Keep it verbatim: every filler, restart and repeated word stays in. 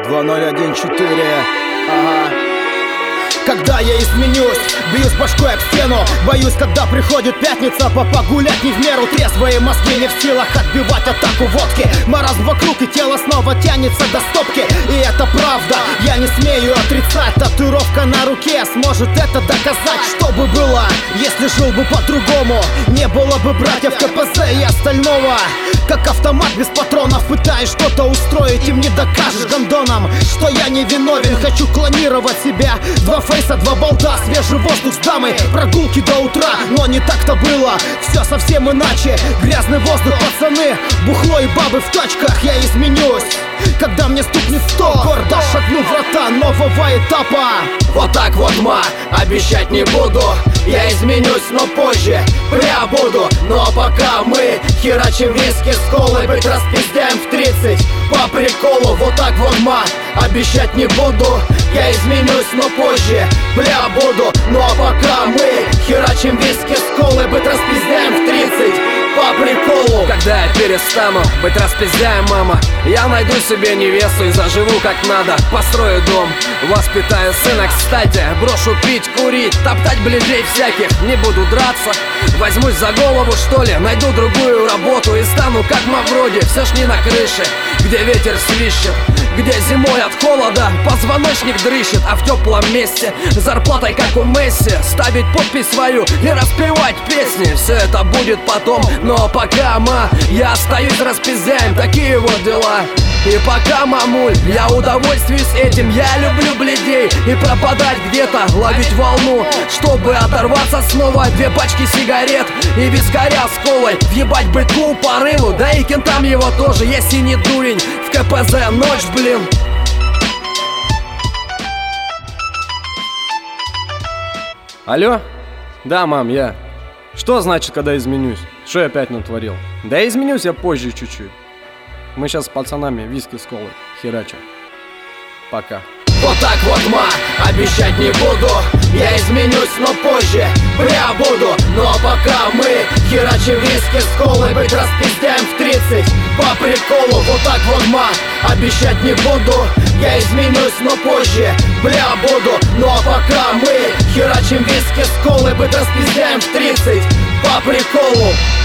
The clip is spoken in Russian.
два ноль один четыре. Ага. Когда я изменюсь, бьюсь башкой об стену. Боюсь, когда приходит пятница, папа гулять не в меру. Трезвые мозги не в силах отбивать атаку водки. Маразм вокруг и тело снова тянется до стопки. И это правда, я не смею отрицать. Татуировка на руке сможет это доказать. Что бы было, если жил бы по-другому? Не было бы братьев КПЗ и остального. Как автомат без патронов, пытаюсь что-то устроить. Им не докажешь гандонам, что я не виновен. Хочу клонировать себя. Два фейса, два болта, свежий воздух с дамой. Прогулки до утра, но не так-то было. Все совсем иначе, грязный воздух, пацаны. Бухло и бабы в тачках, я изменюсь. Когда мне стукнет сто, гордо шагну врата нового этапа. Вот так вот, ма, обещать не буду. Я изменюсь, но позже приобуду. Но пока мы херачим виски с колой, быть распиздяем в тридцать по приколу. Вот так вот, ма, обещать не буду. Я изменюсь, но позже приобуду. Но пока мы херачим виски с колой, быть распиздяем в тридцать по приколу. Когда я перестану быть распиздяем, мама, я найду себе невесту и заживу как надо. Построю дом, воспитаю сына, кстати. Брошу пить, курить, топтать ближей всяких. Не буду драться, возьмусь за голову, что ли. Найду другую работу и стану как Мавроди. Все ж не на крыше, где ветер свищет, где зимой от холода позвоночник дрыщет. А в теплом месте, зарплатой как у Месси, ставить подпись свою и распевать песни. Все это будет потом, но пока, ма, я остаюсь распиздяем. Такие вот дела. И пока, мамуль, я удовольствуюсь этим. Я люблю бледей и пропадать где-то, ловить волну, чтобы оторваться снова. Две пачки сигарет и вискаря с колой. Въебать быку порыву, да и кентам его тоже. Если не дурень, в КПЗ ночь, блин. Алло? Да, мам, я. Что значит, когда изменюсь? Что я опять натворил? Да изменюсь я позже чуть-чуть. Мы сейчас с пацанами виски с колой херачим. Пока. Вот так вот, ма, обещать не буду. Я изменюсь, но позже приобуду. Но пока мы херачим виски с колой, быть распиздяем в тридцать по приколу. Вот так вот, ма, обещать не буду. Я изменюсь, но позже приобуду. Но пока мы херачим виски с колой, быть распиздяем в тридцать по приколу.